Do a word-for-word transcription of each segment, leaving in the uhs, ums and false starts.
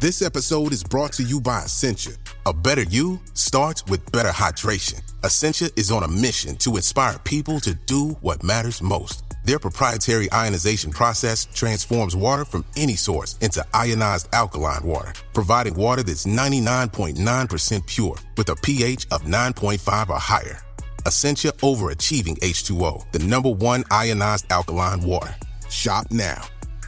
This episode is brought to you by Essentia. A better you starts with better hydration. Essentia is on a mission to inspire people to do what matters most. Their proprietary ionization process transforms water from any source into ionized alkaline water, providing water that's ninety-nine point nine percent pure with a pH of nine point five or higher. Essentia Overachieving H two O, the number one ionized alkaline water. Shop now.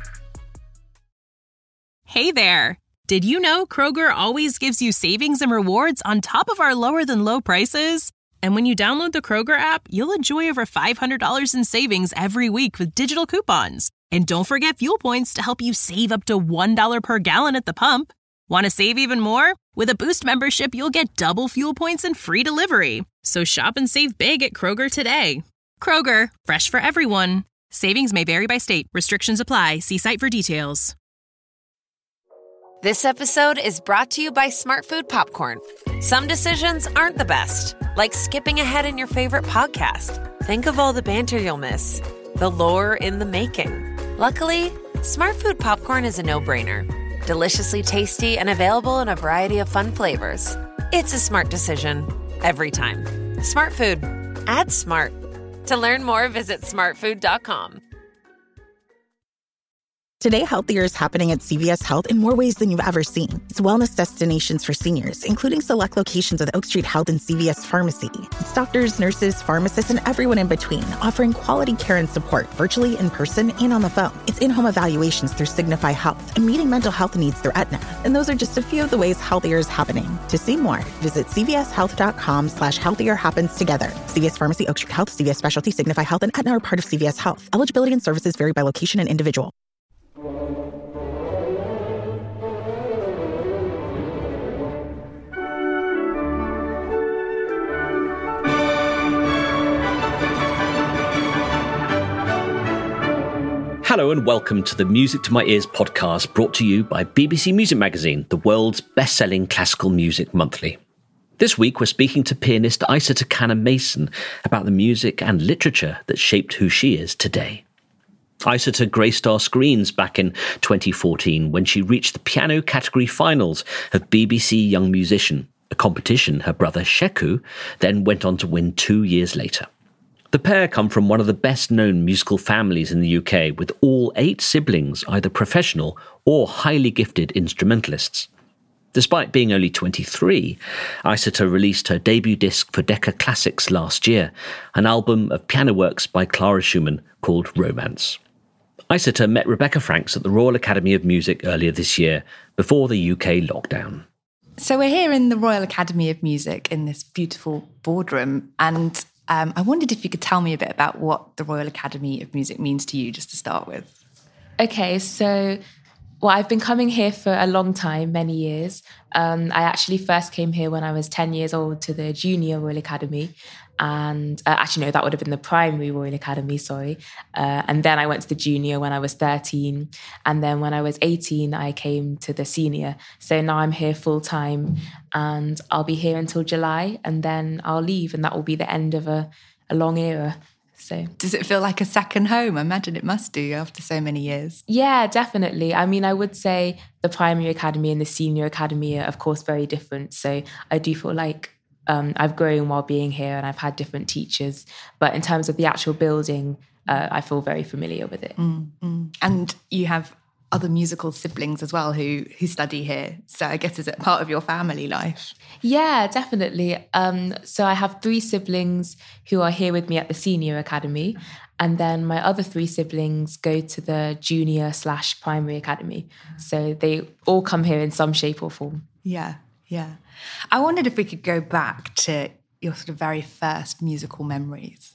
Hey there. Did you know Kroger always gives you savings and rewards on top of our lower than low prices? And when you download the Kroger app, you'll enjoy over five hundred dollars in savings every week with digital coupons. And don't forget fuel points to help you save up to one dollar per gallon at the pump. Want to save even more? With a Boost membership, you'll get double fuel points and free delivery. So shop and save big at Kroger today. Kroger, fresh for everyone. Savings may vary by state. Restrictions apply. See site for details. This episode is brought to you by Smartfood Popcorn. Some decisions aren't the best, like skipping ahead in your favorite podcast. Think of all the banter you'll miss, the lore in the making. Luckily, Smartfood Popcorn is a no-brainer. Deliciously tasty and available in a variety of fun flavors. It's a smart decision every time. Smartfood. Add smart. To learn more, visit smartfood dot com. Today, healthier is happening at C V S Health in more ways than you've ever seen. It's wellness destinations for seniors, including select locations with Oak Street Health and C V S Pharmacy. It's doctors, nurses, pharmacists, and everyone in between, offering quality care and support virtually, in person, and on the phone. It's in-home evaluations through Signify Health and meeting mental health needs through Aetna. And those are just a few of the ways healthier is happening. To see more, visit cvshealth.com slash healthier happens together. C V S Pharmacy, Oak Street Health, C V S Specialty, Signify Health, and Aetna are part of C V S Health. Eligibility and services vary by location and individual. Hello and welcome to the Music to My Ears podcast, brought to you by B B C Music Magazine, the world's best-selling classical music monthly. This week we're speaking to pianist Isa Takana-Mason about the music and literature that shaped who she is today. Isa graced our screens back in twenty fourteen when she reached the piano category finals of B B C Young Musician, a competition her brother Sheku then went on to win two years later. The pair come from one of the best-known musical families in the U K, with all eight siblings either professional or highly gifted instrumentalists. Despite being only twenty-three, Isa released her debut disc for Decca Classics last year, an album of piano works by Clara Schumann called Romance. Isa met Rebecca Franks at the Royal Academy of Music earlier this year, before the U K lockdown. So we're here in the Royal Academy of Music in this beautiful boardroom, and um, I wondered if you could tell me a bit about what the Royal Academy of Music means to you, just to start with. Okay, so well, I've been coming here for a long time, many years. Um, I actually first came here when I was ten years old to the Junior Royal Academy. And uh, actually, no, that would have been the Primary Royal Academy, sorry. Uh, and then I went to the Junior when I was thirteen. And then when I was eighteen, I came to the Senior. So now I'm here full time and I'll be here until July and then I'll leave. And that will be the end of a, a long era. So, does it feel like a second home? I imagine it must do after so many years. Yeah, definitely. I mean, I would say the Primary Academy and the Senior Academy are, of course, very different. So I do feel like um, I've grown while being here and I've had different teachers. But in terms of the actual building, uh, I feel very familiar with it. Mm-hmm. And you have other musical siblings as well who who study here. So I guess is it part of your family life? Yeah, definitely. Um, so I have three siblings who are here with me at the Senior Academy. And then my other three siblings go to the Junior slash Primary Academy. So they all come here in some shape or form. Yeah, yeah. I wondered if we could go back to your sort of very first musical memories.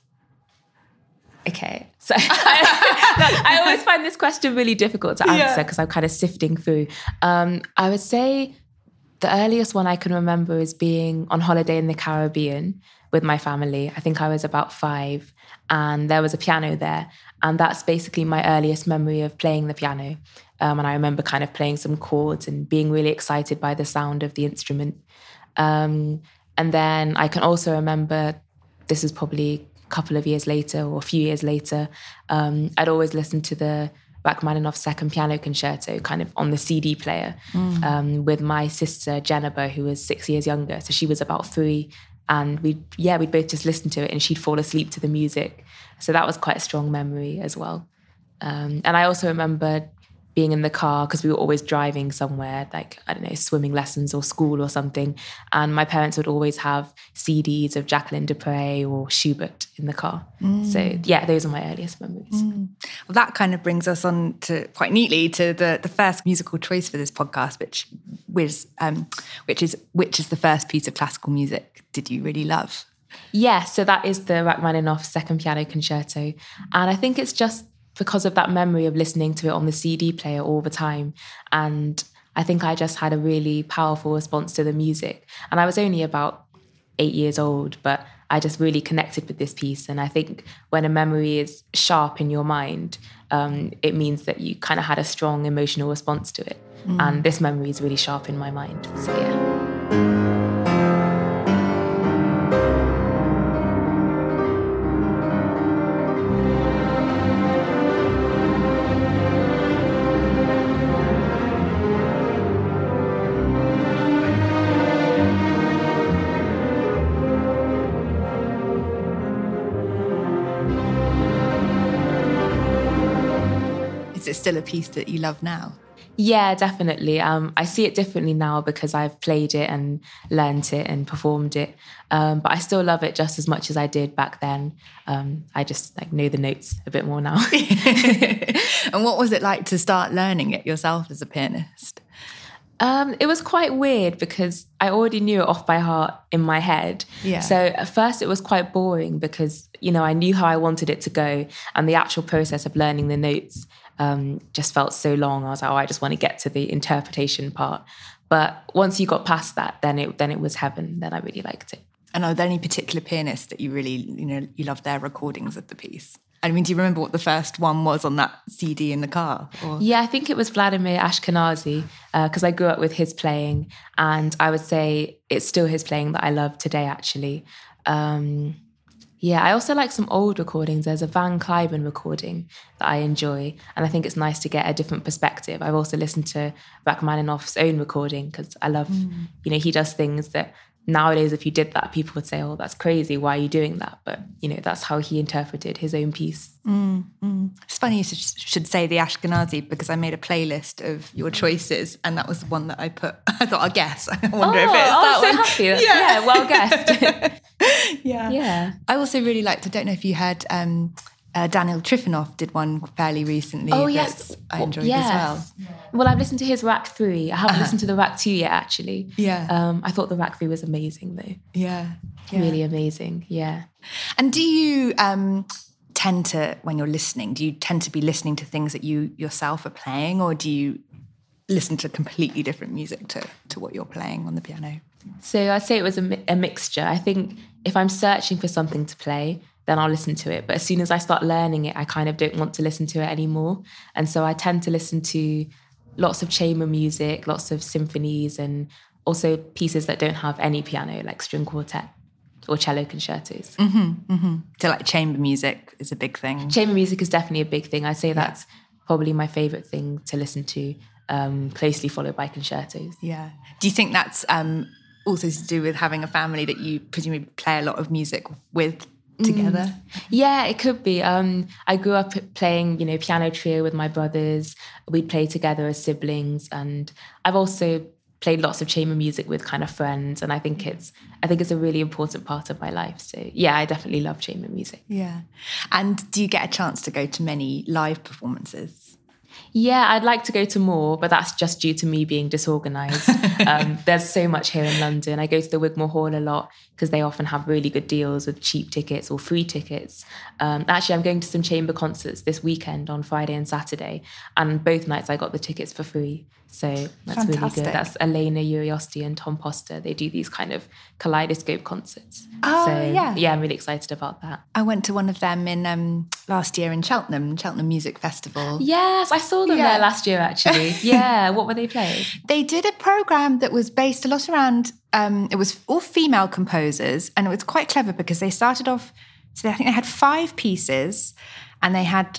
Okay, so I, I always find this question really difficult to answer because yeah. I'm kind of sifting through. Um, I would say the earliest one I can remember is being on holiday in the Caribbean with my family. I think I was about five and there was a piano there. And that's basically my earliest memory of playing the piano. Um, and I remember kind of playing some chords and being really excited by the sound of the instrument. Um, and then I can also remember, this is probably couple of years later or a few years later, um, I'd always listen to the Rachmaninoff's Second Piano Concerto kind of on the C D player mm. um, with my sister Jennifer, who was six years younger. So she was about three. And we'd, yeah, we'd both just listen to it and she'd fall asleep to the music. So that was quite a strong memory as well. Um, and I also remember being in the car because we were always driving somewhere, like, I don't know, swimming lessons or school or something. And my parents would always have C Ds of Jacqueline du Pré or Schubert in the car. Mm. So yeah, those are my earliest memories. Mm. Well, that kind of brings us on to quite neatly to the, the first musical choice for this podcast, which was, um, which is which is the first piece of classical music did you really love? Yeah, so that is the Rachmaninoff Second Piano Concerto. And I think it's just because of that memory of listening to it on the C D player all the time. And I think I just had a really powerful response to the music. And I was only about eight years old, but I just really connected with this piece. And I think when a memory is sharp in your mind, um, it means that you kind of had a strong emotional response to it. Mm. And this memory is really sharp in my mind. So yeah. Is it still a piece that you love now? Yeah, definitely. Um, I see it differently now because I've played it and learnt it and performed it. Um, but I still love it just as much as I did back then. Um, I just like know the notes a bit more now. And what was it like to start learning it yourself as a pianist? Um, it was quite weird because I already knew it off by heart in my head. Yeah. So at first it was quite boring because, you know, I knew how I wanted it to go, and the actual process of learning the notes um, just felt so long. I was like, oh, I just want to get to the interpretation part. But once you got past that, then it then it was heaven. Then I really liked it. And are there any particular pianists that you really, you know, you love their recordings of the piece? I mean, do you remember what the first one was on that C D in the car? Or? Yeah, I think it was Vladimir Ashkenazy because uh, I grew up with his playing, and I would say it's still his playing that I love today, actually. Um, yeah, I also like some old recordings. There's a Van Cliburn recording that I enjoy, and I think it's nice to get a different perspective. I've also listened to Rachmaninoff's own recording because I love, mm. you know, he does things that nowadays, if you did that, people would say, oh, that's crazy. Why are you doing that? But, you know, that's how he interpreted his own piece. Mm, mm. It's funny you should say the Ashkenazy because I made a playlist of your choices and that was the one that I put. I thought, I'll guess. I wonder oh, if it's that I'm so one. happy. That's, yeah. yeah, well guessed. yeah. Yeah. I also really liked, I don't know if you heard, um, uh, Daniel Trifonov did one fairly recently. Oh, yes. I enjoyed yes. as well. Well, I've listened to his Rack three. I haven't Uh-huh. listened to the Rack two yet, actually. Yeah. Um, I thought the Rack three was amazing, though. Yeah. yeah. Really amazing, yeah. And do you um, tend to, when you're listening, do you tend to be listening to things that you yourself are playing, or do you listen to completely different music to, to what you're playing on the piano? So I'd say it was a, mi- a mixture. I think if I'm searching for something to play, then I'll listen to it. But as soon as I start learning it, I kind of don't want to listen to it anymore. And so I tend to listen to lots of chamber music, lots of symphonies, and also pieces that don't have any piano, like string quartet or cello concertos. Mm-hmm, mm-hmm. So like chamber music is a big thing. Chamber music is definitely a big thing. I'd say that's yeah. probably my favourite thing to listen to, um, closely followed by concertos. Yeah. Do you think that's um, also to do with having a family that you presumably play a lot of music with together? Mm. Yeah, it could be. Um, I grew up playing, you know, piano trio with my brothers. We'd play together as siblings, and I've also played lots of chamber music with kind of friends. And I think it's, I think it's a really important part of my life. So yeah, I definitely love chamber music. Yeah. And do you get a chance to go to many live performances? Yeah, I'd like to go to more, but that's just due to me being disorganised. um, there's so much here in London. I go to the Wigmore Hall a lot because they often have really good deals with cheap tickets or free tickets. Um, actually, I'm going to some chamber concerts this weekend on Friday and Saturday, and both nights I got the tickets for free. So that's Fantastic. really good. That's Elena Uriosti and Tom Poster. They do these kind of kaleidoscope concerts. Oh, so, yeah. Yeah, I'm really excited about that. I went to one of them in um, last year in Cheltenham, Cheltenham Music Festival. Yes, I saw them Yeah. there last year, actually. Yeah, what were they playing? They did a programme that was based a lot around, um, it was all female composers, and it was quite clever because they started off, so I think they had five pieces, and they had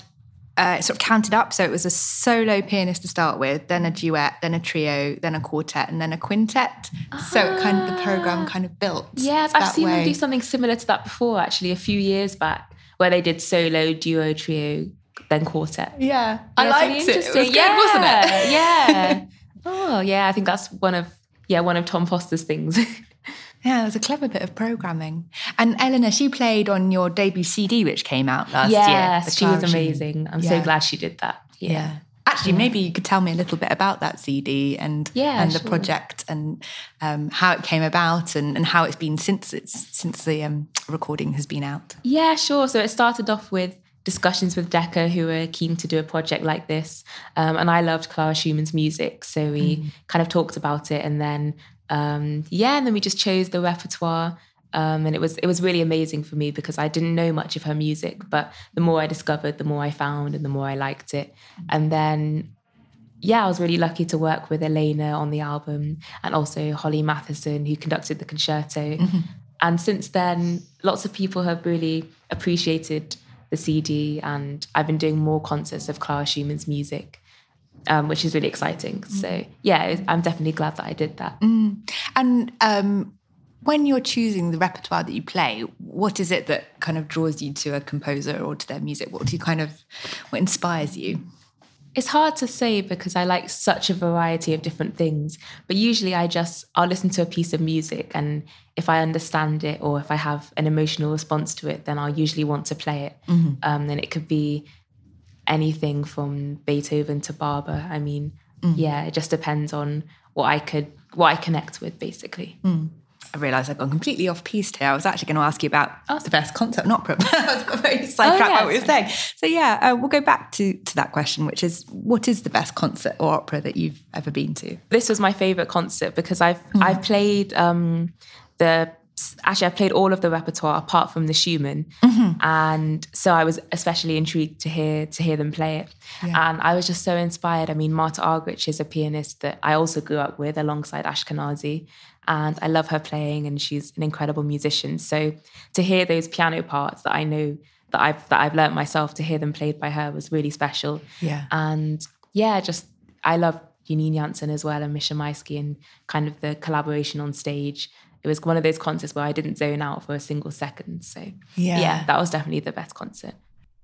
uh, sort of counted up. So it was a solo pianist to start with, then a duet, then a trio, then a quartet, and then a quintet. Uh-huh. So it kind of the program kind of built. Yes, I've seen way. them do something similar to that before, actually, a few years back, where they did solo, duo, trio, then quartet. Yeah, yeah I liked it. It was good, yeah, wasn't it? Yeah. Oh, yeah. I think that's one of yeah one of Tom Foster's things. Yeah, it was a clever bit of programming. And Eleanor, she played on your debut C D, which came out last yes, year. Yes, she was amazing. I'm yeah. so glad she did that. Yeah. yeah. Actually, yeah. maybe you could tell me a little bit about that C D and yeah, and the sure. project and um, how it came about and, and how it's been since it's since the um, recording has been out. Yeah, sure. So it started off with discussions with Decca, who were keen to do a project like this. Um, and I loved Clara Schumann's music. So we mm. kind of talked about it and then, um, yeah, and then we just chose the repertoire. Um, and it was it was really amazing for me because I didn't know much of her music, but the more I discovered, the more I found and the more I liked it. And then, yeah, I was really lucky to work with Elena on the album and also Holly Matheson, who conducted the concerto. Mm-hmm. And since then, lots of people have really appreciated the C D, and I've been doing more concerts of Clara Schumann's music, um, which is really exciting. Mm. So yeah, I'm definitely glad that I did that. Mm. And um, when you're choosing the repertoire that you play, what is it that kind of draws you to a composer or to their music? What do you kind of, what inspires you? It's hard to say because I like such a variety of different things, but usually I just, I'll listen to a piece of music and if I understand it or if I have an emotional response to it, then I'll usually want to play it. Mm-hmm. Um, and it could be anything from Beethoven to Barber. I mean, mm. yeah, it just depends on what I could, what I connect with basically. Mm. I realised I've gone completely off piste here. I was actually going to ask you about oh. the best concert and opera, but I got very sidetracked oh, yeah, by what you were saying. So yeah, uh, we'll go back to, to that question, which is, what is the best concert or opera that you've ever been to? This was my favourite concert because I've mm. I've played um, the actually I've played all of the repertoire apart from the Schumann, mm-hmm. and so I was especially intrigued to hear to hear them play it. Yeah. And I was just so inspired. I mean, Marta Argerich is a pianist that I also grew up with alongside Ashkenazi. And I love her playing and she's an incredible musician. So to hear those piano parts that I know that I've that I've learnt myself, to hear them played by her was really special. Yeah. And yeah, just I love Janine Jansen as well and Misha Maisky and kind of the collaboration on stage. It was one of those concerts where I didn't zone out for a single second. So yeah, yeah that was definitely the best concert.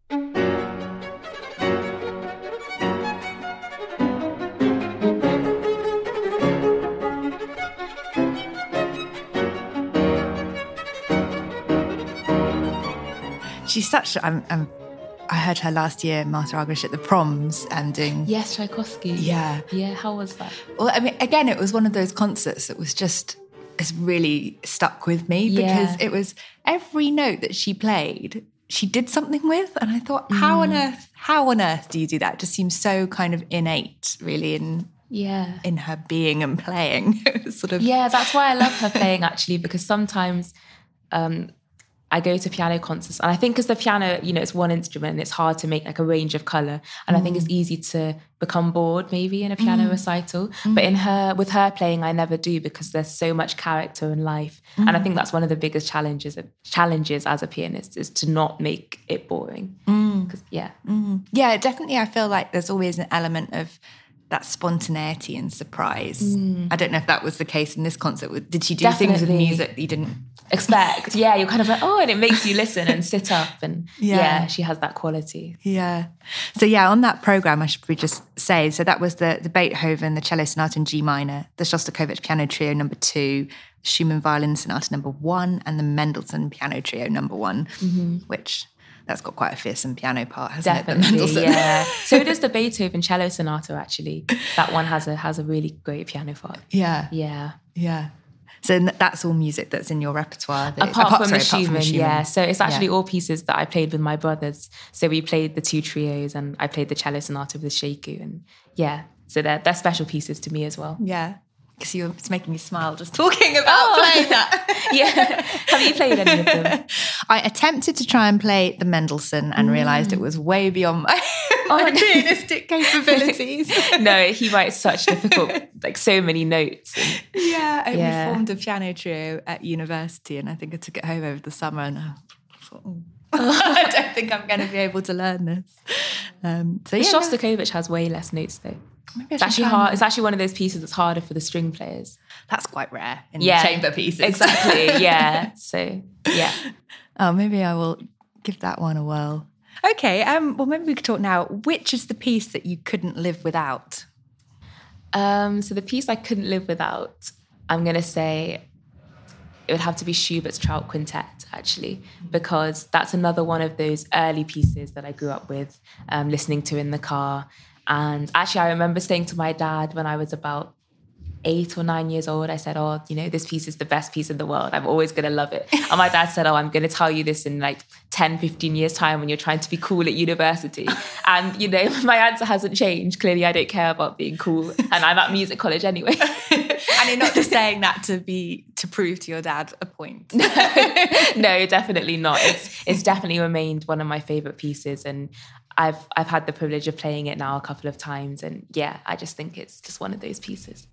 She's such. I'm, I'm, I heard her last year, Marta Argerich, at the Proms and doing. Yes, Tchaikovsky. Yeah, yeah. How was that? Well, I mean, again, it was one of those concerts that was just has really stuck with me because yeah. it was every note that she played, she did something with, and I thought, how mm. on earth, how on earth do you do that? It just seems so kind of innate, really, in yeah, in her being and playing. Sort of. Yeah, that's why I love her playing actually, because sometimes. Um, I go to piano concerts and I think because the piano, you know, it's one instrument and it's hard to make like a range of colour. And mm. I think it's easy to become bored maybe in a piano mm. recital. Mm. But in her, with her playing, I never do because there's so much character and life. Mm. And I think that's one of the biggest challenges challenges as a pianist is to not make it boring. Mm. Yeah. Mm. Yeah, definitely. I feel like there's always an element of that spontaneity and surprise. Mm. I don't know if that was the case in this concert. Did she do Definitely. things with music that you didn't expect? Yeah, you're kind of like, oh, and it makes you listen and sit up. And yeah. yeah, she has that quality. Yeah. So yeah, on that programme, I should probably just say, so that was the, the Beethoven, the Cello Sonata in G minor, the Shostakovich Piano Trio number two, Schumann Violin Sonata number one, and the Mendelssohn Piano Trio number one, mm-hmm. which... that's got quite a fearsome piano part, hasn't Definitely, it? Yeah. So does the Beethoven Cello Sonata, actually. That one has a has a really great piano part. Yeah. Yeah. Yeah. So that's all music that's in your repertoire? That, apart, apart, from sorry, apart from the Schumann, yeah. So it's actually yeah. all pieces that I played with my brothers. So we played the two trios and I played the Cello Sonata with the Sheiku. And yeah, so they're, they're special pieces to me as well. Yeah. Because you're it's making me smile just talking about oh. playing that. Yeah. Have you played any of them? I attempted to try and play the Mendelssohn and mm. realised it was way beyond my, my oh, pianistic capabilities. No, he writes such difficult, like so many notes. And, yeah, I yeah. formed a piano trio at university and I think I took it home over the summer and I thought, oh. I don't think I'm going to be able to learn this. Um, so yeah, Shostakovich has way less notes though. Maybe I It's actually try hard. and- It's actually one of those pieces that's harder for the string players. That's quite rare in Yeah, chamber pieces. Exactly. Yeah. So yeah. Oh, maybe I will give that one a whirl. Okay. Um. Well, maybe we could talk now. Which is the piece that you couldn't live without? Um, so the piece I couldn't live without, I'm going to say it would have to be Schubert's Trout Quintet, actually, because that's another one of those early pieces that I grew up with, um, listening to in the car. And actually, I remember saying to my dad when I was about eight or nine years old, I said, oh, you know, this piece is the best piece in the world. I'm always going to love it. And my dad said, oh, I'm going to tell you this in like ten, fifteen years time when you're trying to be cool at university. And, you know, my answer hasn't changed. Clearly, I don't care about being cool. And I'm at music college anyway. And you're not just saying that to be to prove to your dad a point. No, definitely not. It's it's definitely remained one of my favorite pieces. And I've I've had the privilege of playing it now a couple of times. And yeah, I just think it's just one of those pieces.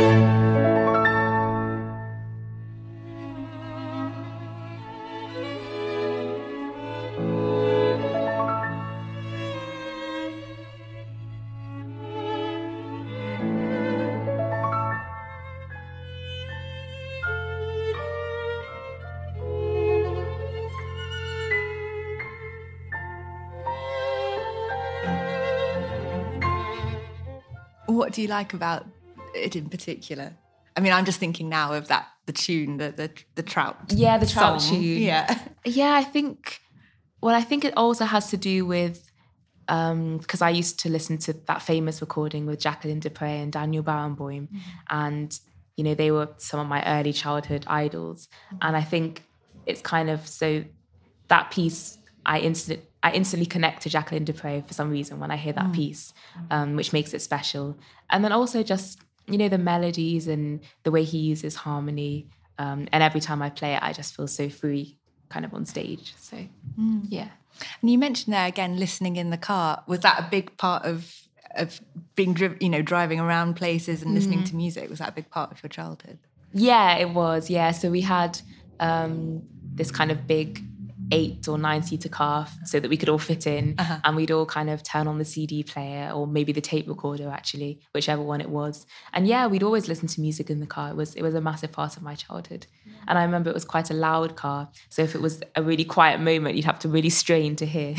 What do you like about it in particular? I mean, I'm just thinking now of that, the tune, the the, the Trout Yeah, the Trout song. tune. Yeah. Yeah, I think, well, I think it also has to do with, because um, I used to listen to that famous recording with Jacqueline du Pré and Daniel Barenboim. Mm-hmm. And, you know, they were some of my early childhood idols. Mm-hmm. And I think it's kind of, so that piece, I instant, I instantly connect to Jacqueline du Pré for some reason when I hear that mm-hmm. piece, um, which makes it special. And then also just, you know, the melodies and the way he uses harmony. Um, and every time I play it, I just feel so free kind of on stage. So, mm. yeah. And you mentioned there again, listening in the car. Was that a big part of of being, dri- you know, driving around places and listening mm. to music? Was that a big part of your childhood? Yeah, it was. Yeah. So we had um, this kind of big eight or nine seater car so that we could all fit in, uh-huh. and we'd all kind of turn on the C D player or maybe the tape recorder, actually, whichever one it was. And yeah, we'd always listen to music in the car. It was it was a massive part of my childhood. And I remember it was quite a loud car. So if it was a really quiet moment, you'd have to really strain to hear.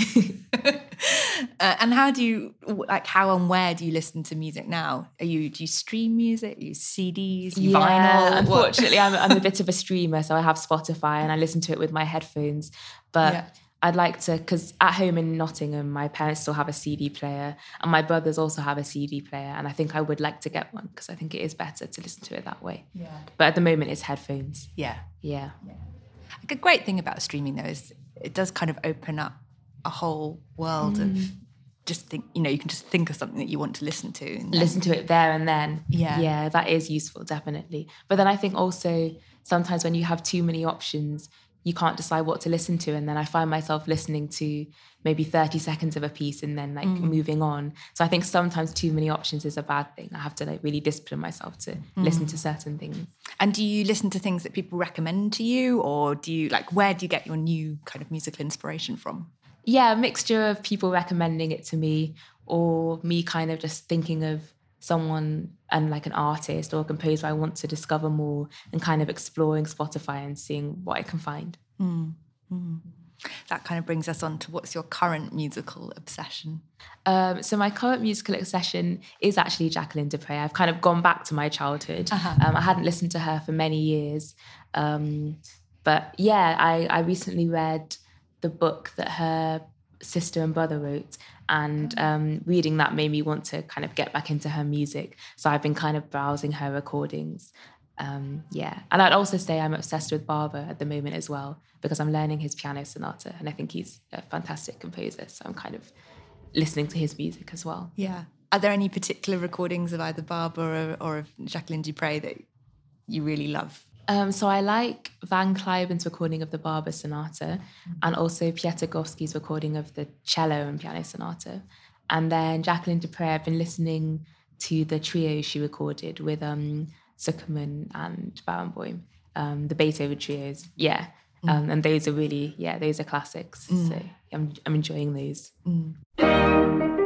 uh, and how do you, like how and where do you listen to music now? Are you, do you stream music? Are you C Ds? Are you yeah, vinyl? Unfortunately, I'm, I'm a bit of a streamer. So I have Spotify and I listen to it with my headphones. But yeah. I'd like to, because at home in Nottingham, my parents still have a C D player and my brothers also have a C D player. And I think I would like to get one because I think it is better to listen to it that way. Yeah. But at the moment, it's headphones. Yeah. Yeah. yeah. Like a great thing about streaming, though, is it does kind of open up a whole world mm. of just think, you know, you can just think of something that you want to listen to. And listen to it there and then. Yeah. Yeah, that is useful, definitely. But then I think also sometimes when you have too many options, you can't decide what to listen to. And then I find myself listening to maybe thirty seconds of a piece and then like mm. moving on. So I think sometimes too many options is a bad thing. I have to like really discipline myself to mm. listen to certain things. And do you listen to things that people recommend to you, or do you like, where do you get your new kind of musical inspiration from? Yeah, a mixture of people recommending it to me or me kind of just thinking of someone and like an artist or a composer I want to discover more and kind of exploring Spotify and seeing what I can find. Mm. Mm. That kind of brings us on to what's your current musical obsession? Um, so my current musical obsession is actually Jacqueline du Pré. I've kind of gone back to my childhood. Uh-huh. Um, I hadn't listened to her for many years. Um, but yeah, I, I recently read the book that her sister and brother wrote, and um, reading that made me want to kind of get back into her music. So I've been kind of browsing her recordings. Um, yeah. And I'd also say I'm obsessed with Barber at the moment as well, because I'm learning his piano sonata and I think he's a fantastic composer. So I'm kind of listening to his music as well. Yeah. Are there any particular recordings of either Barber or, or of Jacqueline du Pré that you really love? Um, so I like Van Cliven's recording of the Barber Sonata mm-hmm. and also Pietragowski's recording of the cello and piano sonata. And then Jacqueline du Pré, I've been listening to the trio she recorded with um, Zuckerman and Barenboim, um, the Beethoven trios. Yeah. Mm. Um, and those are really, yeah, those are classics. Mm. So I'm, I'm enjoying those. Mm.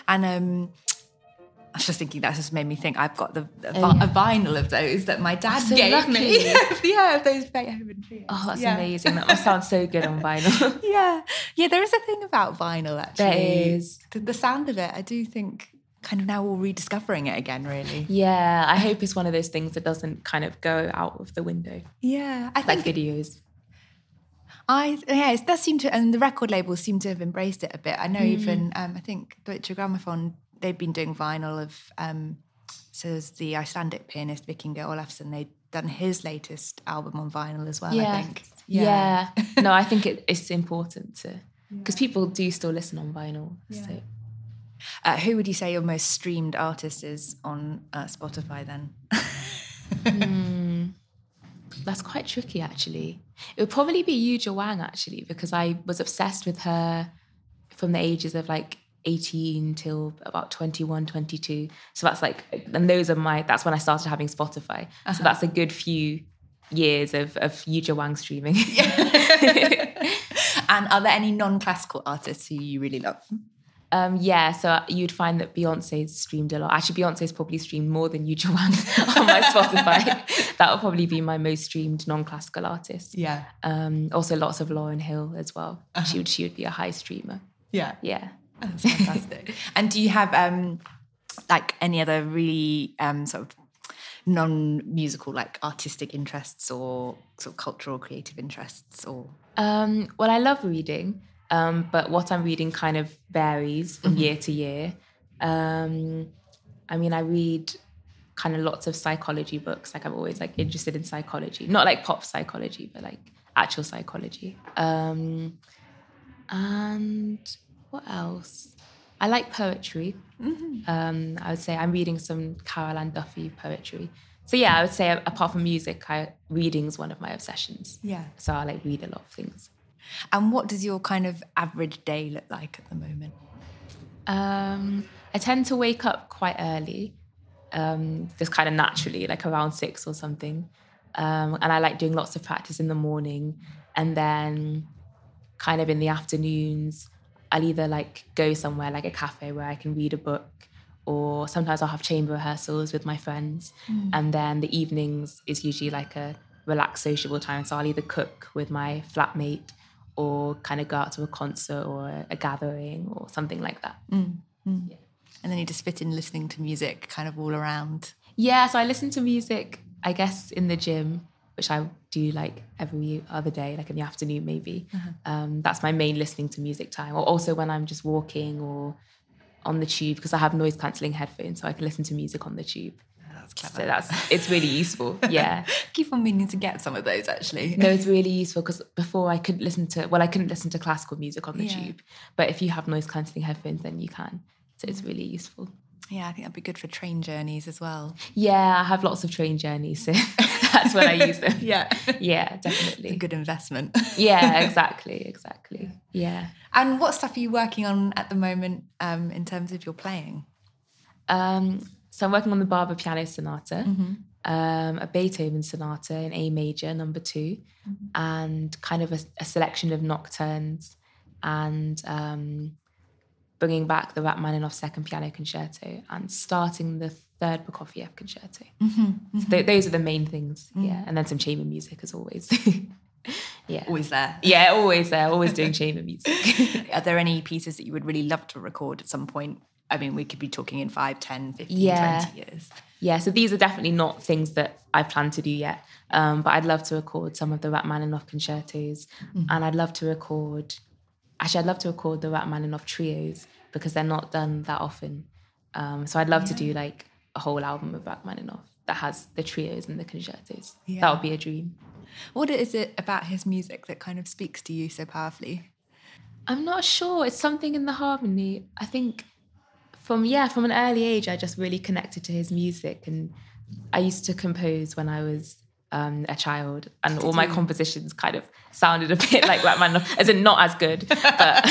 And um, I was just thinking, that just made me think, I've got the a, Oh, yeah. a vinyl of those that my dad Oh, so gave lucky. me. Yeah, of those Beethoven trios. Oh, that's yeah. amazing. That must sound so good on vinyl. Yeah. Yeah, there is a thing about vinyl, actually. There is. The, the sound of it, I do think, kind of now we're rediscovering it again, really. Yeah, I hope it's one of those things that doesn't kind of go out of the window. Yeah. I Like think videos. I yeah, it does seem to, and the record labels seem to have embraced it a bit. I know Mm. even um, I think Deutsche Grammophon, they've been doing vinyl of um, so there's the Icelandic pianist Vikingur Olafsson. They've done his latest album on vinyl as well. Yeah. I think. Yeah. No, I think it, it's important to, because people do still listen on vinyl. Yeah. So. Uh, who would you say your most streamed artist is on uh, Spotify then? mm, that's quite tricky, actually. It would probably be Yuja Wang, actually, because I was obsessed with her from the ages of like eighteen till about twenty-one, twenty-two. So that's like, and those are my, that's when I started having Spotify. Uh-huh. So that's a good few years of, of Yuja Wang streaming. And are there any non-classical artists who you really love? Um, yeah, so you'd find that Beyonce's streamed a lot. Actually, Beyonce's probably streamed more than Yuja Wang on my Spotify. That would probably be my most streamed non-classical artist. Yeah. Um, also lots of Lauryn Hill as well. Uh-huh. She would she would be a high streamer. Yeah. Yeah. That's fantastic. And do you have um, like any other really um, sort of non-musical, like artistic interests or sort of cultural creative interests? Or um, well, I love reading. Um, but what I'm reading kind of varies from Mm-hmm. year to year. Um, I mean, I read kind of lots of psychology books. Like I'm always like interested in psychology, not like pop psychology, but like actual psychology. Um, and what else? I like poetry. Mm-hmm. Um, I would say I'm reading some Carol Ann Duffy poetry. So yeah, I would say apart from music, I, reading's one of my obsessions. Yeah. So I like read a lot of things. And what does your kind of average day look like at the moment? Um, I tend to wake up quite early, um, just kind of naturally, like around six or something. Um, and I like doing lots of practice in the morning. And then kind of in the afternoons, I'll either like go somewhere like a cafe where I can read a book, or sometimes I'll have chamber rehearsals with my friends. Mm. And then the evenings is usually like a relaxed sociable time. So I'll either cook with my flatmate or kind of go out to a concert or a, a gathering or something like that. Mm, mm. Yeah. And then you just fit in listening to music kind of all around. Yeah, so I listen to music, I guess, in the gym, which I do like every other day, like in the afternoon maybe. Uh-huh. Um, that's my main listening to music time. Or also when I'm just walking or on the tube, because I have noise cancelling headphones, so I can listen to music on the tube. That's clever. So that's, it's really useful, yeah. Keep on meaning to get some of those, actually. No, it's really useful because before I could listen to, well, I couldn't listen to classical music on the yeah. tube. But if you have noise cancelling headphones, then you can. So it's really useful. Yeah, I think that'd be good for train journeys as well. Yeah, I have lots of train journeys, so that's when I use them. Yeah. Yeah, definitely. It's a good investment. Yeah, exactly, exactly. Yeah. And what stuff are you working on at the moment um, in terms of your playing? Um, so I'm working on the Barber Piano Sonata, mm-hmm. um, a Beethoven Sonata in A major, number two, mm-hmm. and kind of a, a selection of nocturnes, and um, bringing back the Rachmaninoff Second Piano Concerto and starting the third Prokofiev Concerto. Mm-hmm. Mm-hmm. So th- those are the main things, mm-hmm. yeah. And then some chamber music as always. Yeah. Always there. Yeah, always there, always doing chamber music. Are there any pieces that you would really love to record at some point? I mean, we could be talking in five, ten, fifteen, yeah. twenty years. Yeah, so these are definitely not things that I plan to do yet. Um, but I'd love to record some of the Rachmaninoff concertos. Mm-hmm. And I'd love to record, actually, I'd love to record the Rachmaninoff trios because they're not done that often. Um, so I'd love yeah. to do like a whole album of Rachmaninoff that has the trios and the concertos. Yeah. That would be a dream. What is it about his music that kind of speaks to you so powerfully? I'm not sure. It's something in the harmony. I think from, yeah, from an early age, I just really connected to his music. And I used to compose when I was um, a child, and all my compositions kind of sounded a bit like Rachmaninoff, as in not as good, but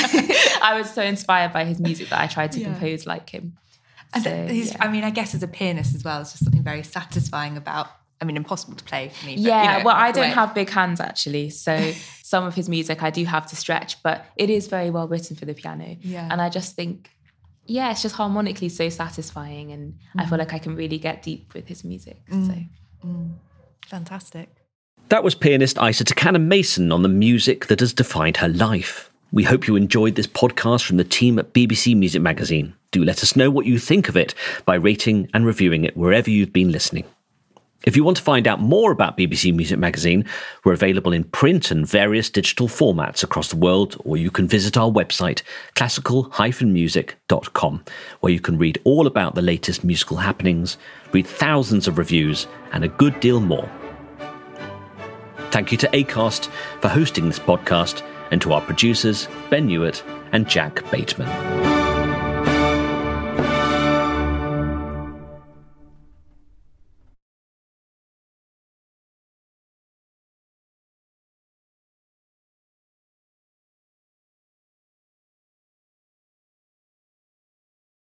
I was so inspired by his music that I tried to yeah. compose like him. And so, his, yeah. I mean, I guess as a pianist as well, it's just something very satisfying about, I mean, impossible to play for me. But, yeah, you know, well, I don't way. have big hands, actually. So some of his music I do have to stretch, but it is very well written for the piano. Yeah. And I just think yeah, it's just harmonically so satisfying, and mm. I feel like I can really get deep with his music. Mm. So mm. Fantastic. That was pianist Isa Takana-Mason on the music that has defined her life. We hope you enjoyed this podcast from the team at B B C Music Magazine. Do let us know what you think of it by rating and reviewing it wherever you've been listening. If you want to find out more about B B C Music Magazine, we're available in print and various digital formats across the world, or you can visit our website, classical dash music dot com, where you can read all about the latest musical happenings, read thousands of reviews, and a good deal more. Thank you to Acast for hosting this podcast, and to our producers, Ben Hewitt and Jack Bateman.